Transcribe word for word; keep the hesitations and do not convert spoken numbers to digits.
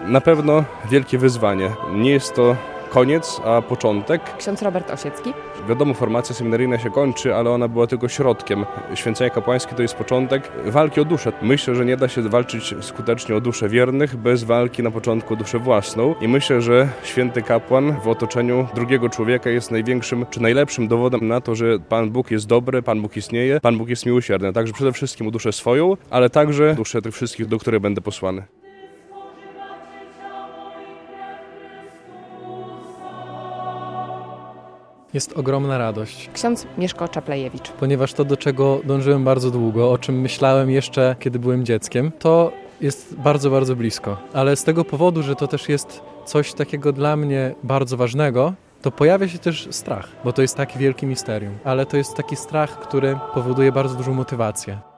Na pewno wielkie wyzwanie. Nie jest to koniec, a początek. Ksiądz Robert Osiecki. Wiadomo, formacja seminaryjna się kończy, ale ona była tylko środkiem. Święcenie kapłańskie to jest początek walki o duszę. Myślę, że nie da się walczyć skutecznie o duszę wiernych bez walki na początku o duszę własną. I myślę, że święty kapłan w otoczeniu drugiego człowieka jest największym czy najlepszym dowodem na to, że Pan Bóg jest dobry, Pan Bóg istnieje, Pan Bóg jest miłosierny. Także przede wszystkim o duszę swoją, ale także duszę tych wszystkich, do których będę posłany. Jest ogromna radość. Ksiądz Mieszko Czaplejewicz. Ponieważ to, do czego dążyłem bardzo długo, o czym myślałem jeszcze, kiedy byłem dzieckiem, to jest bardzo, bardzo blisko. Ale z tego powodu, że to też jest coś takiego dla mnie bardzo ważnego, to pojawia się też strach, bo to jest takie wielkie misterium. Ale to jest taki strach, który powoduje bardzo dużą motywację.